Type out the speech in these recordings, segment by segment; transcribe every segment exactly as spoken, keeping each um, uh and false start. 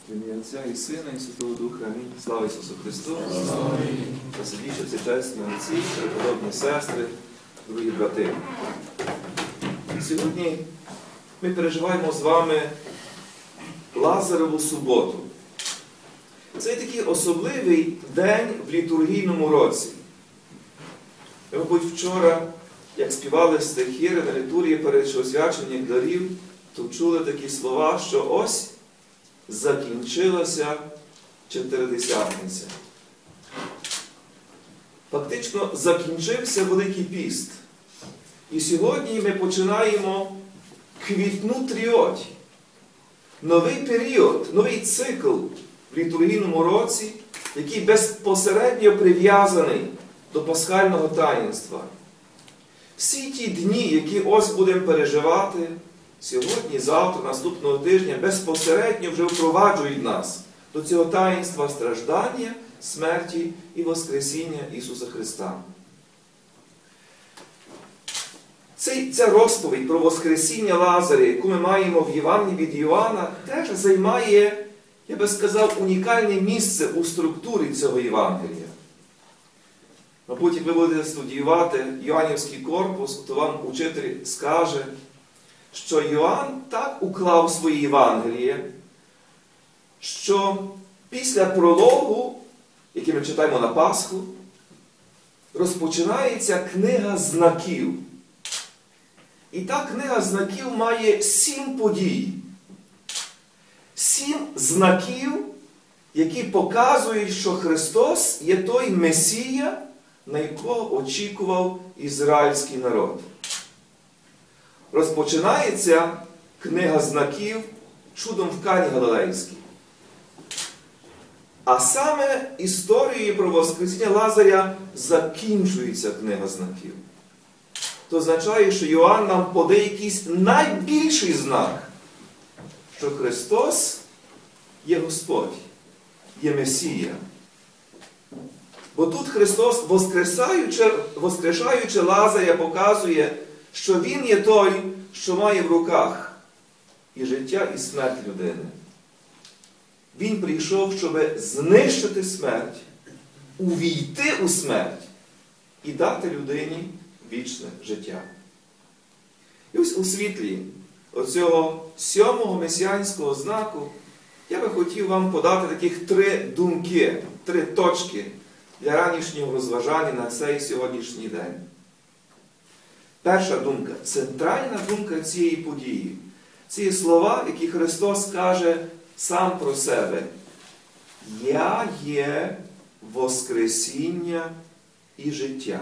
В ім'я Отця і Сина, і Святого Духа. Амінь. Слава Ісусу Христу! Посидічі всі чесні отці, преподобні сестри, дорогі брати. Сьогодні ми переживаємо з вами Лазареву суботу. Це такий особливий день в літургійному році. Ми, мабуть, вчора, як співали стихіри на літургії перед освяченням дарів, то чули такі слова, що ось закінчилася Чотиридесятниця. Фактично закінчився Великий піст. І сьогодні ми починаємо квітну тріоті. Новий період, новий цикл в літургійному році, який безпосередньо прив'язаний до пасхального таїнства. Всі ті дні, які ось будемо переживати, сьогодні, завтра, наступного тижня, безпосередньо вже впроваджують нас до цього таїнства страждання, смерті і воскресіння Ісуса Христа. Цей, ця розповідь про воскресіння Лазаря, яку ми маємо в Євангелії від Йоанна, теж займає, я би сказав, унікальне місце у структурі цього Євангелія. Мабуть, як ви будете студіювати Йоаннівський корпус, то вам учитель скаже, що Йоанн так уклав своє Євангеліє, що після прологу, який ми читаємо на Пасху, розпочинається книга знаків. І та книга знаків має сім подій. Сім знаків, які показують, що Христос є той Месія, на якого очікував ізраїльський народ. Розпочинається книга знаків чудом в Кані Галилейській. А саме історією про воскресіння Лазаря закінчується книга знаків. Це означає, що Йоанн нам подає якийсь найбільший знак, що Христос є Господь, є Месія. Бо тут Христос, воскресаючи, воскрешаючи Лазаря, показує, що Він є той, що має в руках і життя, і смерть людини. Він прийшов, щоб знищити смерть, увійти у смерть і дати людині вічне життя. І ось у світлі оцього сьомого месіанського знаку я би хотів вам подати таких три думки, три точки для ранішнього розважання на цей сьогоднішній день. Перша думка, центральна думка цієї події. Ці слова, які Христос каже сам про себе. Я є воскресіння і життя.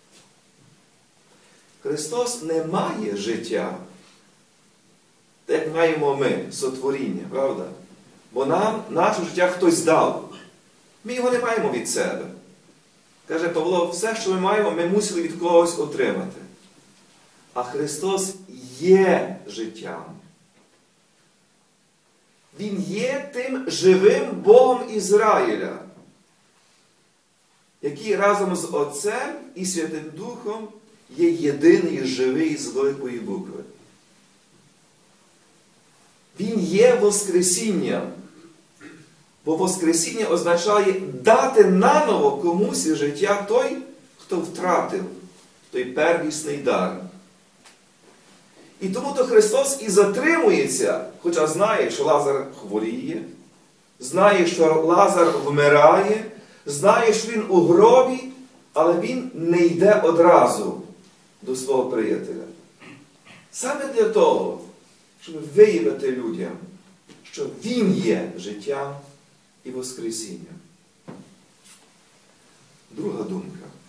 Христос не має життя, так як маємо ми, сотворіння, правда? Бо нам наше життя хтось дав. Ми його не маємо від себе. Каже Павло, все, що ми маємо, ми мусили від когось отримати. А Христос є життям. Він є тим живим Богом Ізраїля, який разом з Отцем і Святим Духом є єдиний живий з великої букви. Він є воскресінням. Бо воскресіння означає дати наново комусь життя той, хто втратив той первісний дар. І тому то Христос і затримується, хоча знає, що Лазар хворіє, знає, що Лазар вмирає, знає, що він у гробі, але він не йде одразу до свого приятеля. Саме для того, щоб виявити людям, що він є життям і воскресінням. Друга думка.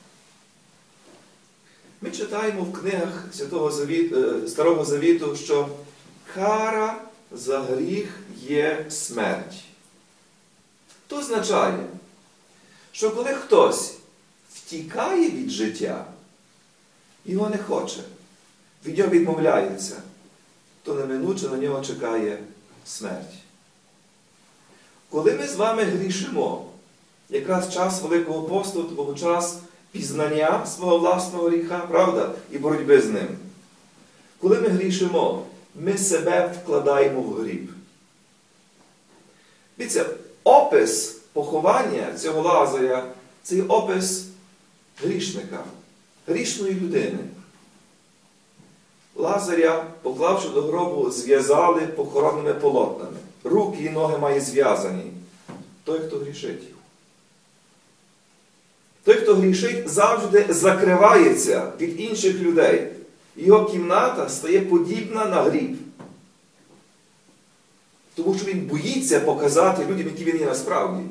Ми читаємо в книгах Святого Завіту, Старого Завіту, що кара за гріх є смерть. То означає, що коли хтось втікає від життя, його не хоче, від нього відмовляється, то неминуче на нього чекає смерть. Коли ми з вами грішимо, якраз час Великого посту, то був час пізнання свого власного гріха, правда, і боротьби з ним. Коли ми грішимо, ми себе вкладаємо в гріб. Дивіться, опис поховання цього Лазаря – це опис грішника, грішної людини. Лазаря, поклавши до гробу, зв'язали похоронними полотнами. Руки і ноги має зв'язані. Той, хто грішить. Той, хто грішить, завжди закривається від інших людей. Його кімната стає подібна на гріб. Тому що він боїться показати людям, які він є насправді.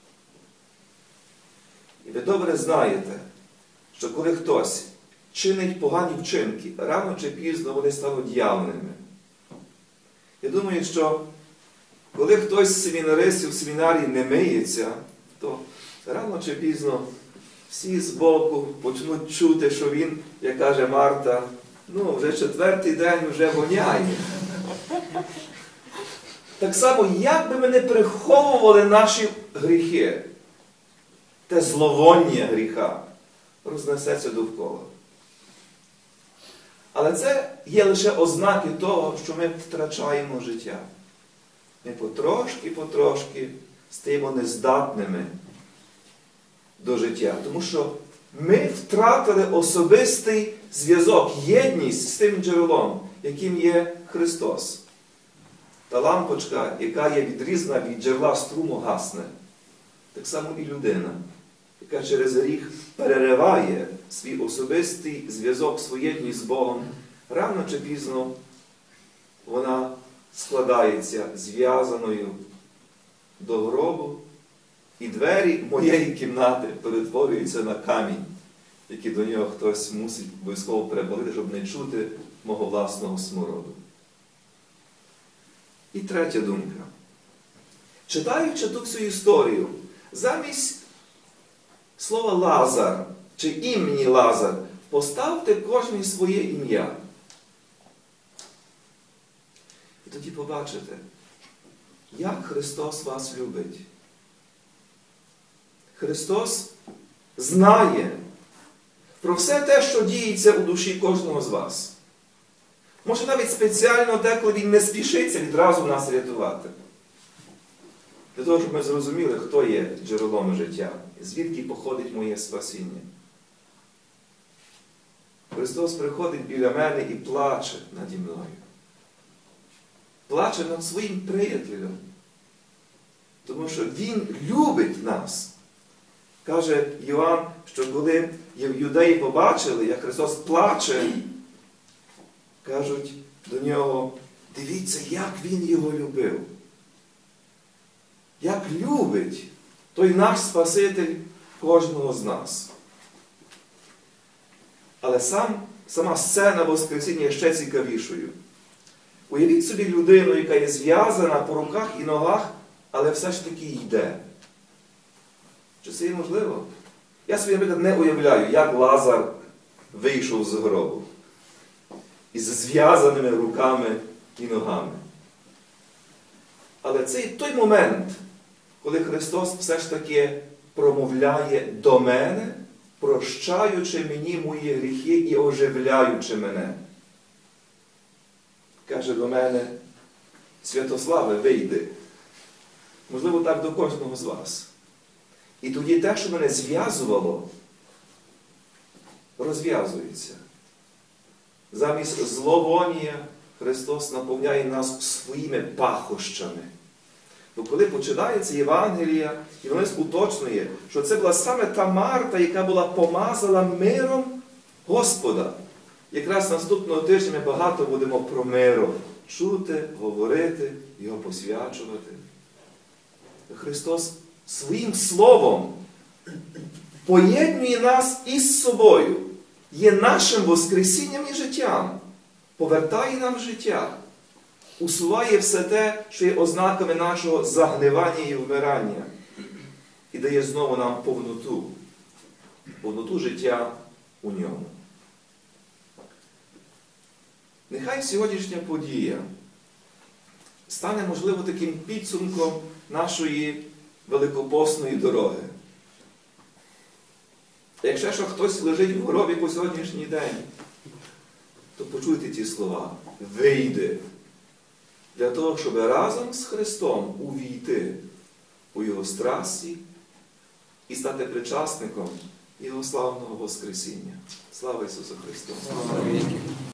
І ви добре знаєте, що коли хтось чинить погані вчинки, рано чи пізно вони стануть явними. Я думаю, що коли хтось з семінаристів в семінарії не миється, то рано чи пізно всі збоку почнуть чути, що він, як каже Марта, ну, вже четвертий день вже воняє. Так само, як би ми не приховували наші гріхи, те зловоння гріха рознесеться довкола. Але це є лише ознаки того, що ми втрачаємо життя. Ми потрошки-потрошки стаємо нездатними до життя. Тому що ми втратили особистий зв'язок, єдність з тим джерелом, яким є Христос. Та лампочка, яка є відрізана від джерела струму, гасне. Так само і людина, яка через гріх перериває свій особистий зв'язок, свою єдність з Богом, рано чи пізно вона складається зв'язаною до гробу, і двері моєї кімнати перетворюються на камінь, який до нього хтось мусить обов'язково переболити, щоб не чути мого власного смороду. І третя думка. Читаючи ту всю історію, замість слова Лазар, чи імені Лазар, поставте кожний своє ім'я. І тоді побачите, як Христос вас любить. Христос знає про все те, що діється у душі кожного з вас. Може, навіть спеціально деколи Він не спішиться відразу нас рятувати. Для того, щоб ми зрозуміли, хто є джерелом життя, звідки походить моє спасіння. Христос приходить біля мене і плаче наді мною. Плаче над своїм приятелем. Тому що Він любить нас. Каже Йоанн, що коли юдеї побачили, як Христос плаче, кажуть до нього, дивіться, як Він його любив. Як любить той наш Спаситель кожного з нас. Але сам, сама сцена Воскресіння є ще цікавішою. Уявіть собі людину, яка є зв'язана по руках і ногах, але все ж таки йде. Чи це є можливо? Я собі, наприклад, не уявляю, як Лазар вийшов з гробу. Із зв'язаними руками і ногами. Але це і той момент, коли Христос все ж таки промовляє до мене, прощаючи мені мої гріхи і оживляючи мене. Каже до мене, Святославе, вийди. Можливо, так до кожного з вас. І тоді те, що мене зв'язувало, розв'язується. Замість зловонія Христос наповняє нас своїми пахощами. Бо коли починається Євангелія, Іванець уточнює, що це була саме та Марта, яка була помазана миром Господа. Якраз наступного тижня ми багато будемо про миром чути, говорити, його посвячувати. Христос своїм словом поєднує нас із собою, є нашим воскресінням і життям, повертає нам життя, усуває все те, що є ознаками нашого загнивання і вмирання, і дає знову нам повноту, повноту життя у ньому. Нехай сьогоднішня подія стане, можливо, таким підсумком нашої великопосної дороги. Якщо що хтось лежить в гробі по сьогоднішній день, то почуйте ці слова. Вийди. Для того, щоб разом з Христом увійти страсті і стати причасником Його славного Воскресіння. Слава Ісусу Христу!